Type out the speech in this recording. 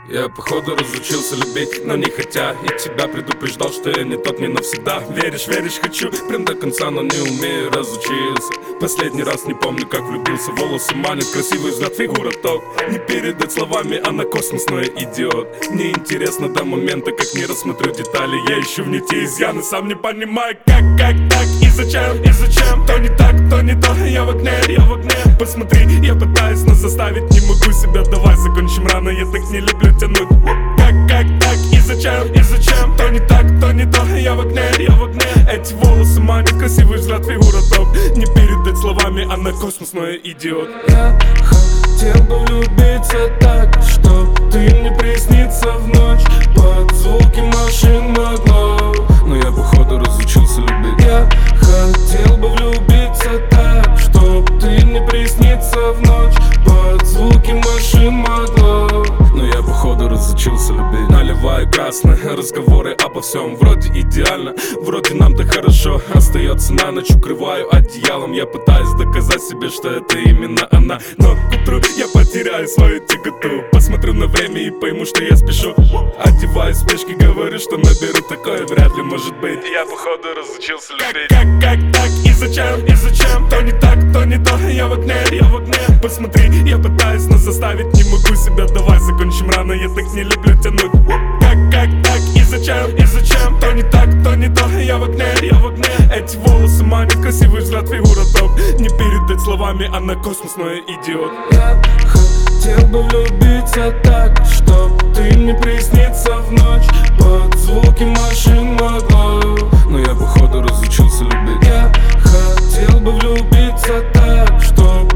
Я походу разучился любить, но не хотя. И тебя предупреждал, что я не тот, не навсегда. Веришь, хочу, прям до конца, но не умею, разучился. Последний раз не помню, как влюбился. Волосы манят, красивый взгляд, фигура топ. Не передать словами, она космосная идиот. Мне интересно до момента, как не рассмотрю детали. Я ищу в нити изъяны, сам не понимаю, как так и зачем, то не так, то не то. Я в огне, посмотри, я пытаюсь, но заставить не могу себя. Давай закончим рано, я так не люблю тянуть. Как так и зачем, то не так, то не то. Я в огне, эти волосы манят, красивый взгляд, фигура топ. Не передать словами, она космосная идиот. Я хотел бы влюбиться так, что ты мне приснится в ночь. Под звуки машин могло, но я походу разучился любить. Я хотел бы влюбиться так, что ты мне приснится в ночь. Под звуки машин могло, но я походу разучился любить. Наливаю красные разговоры обо всем. Вроде идеально, вроде нам-то хорошо. Остается на ночь, укрываю одеялом. Я пытаюсь доказать себе, что это именно она. Но к утру я потеряю свою тяготу. Посмотрю на время и пойму, что я спешу. Одеваюсь в спешке, говорю, что наберу. Такое вряд ли может быть. Я походу разучился любить. Как так и зачем, то не так, то не то. Я в огне, посмотри, я пытаюсь, но заставить не могу себя. Давай закончим рано, я так не люблю тянуть. Как так и зачем, то не так, то не то. Я в огне, эти волосы манят, красивый взгляд, фигура топ. Не передать словами, она космосная идиот. Я хотел бы влюбиться так, чтоб ты мне приснится в ночь. Под звуки машин могло, но я походу разучился любить. Я хотел бы влюбиться так, чтоб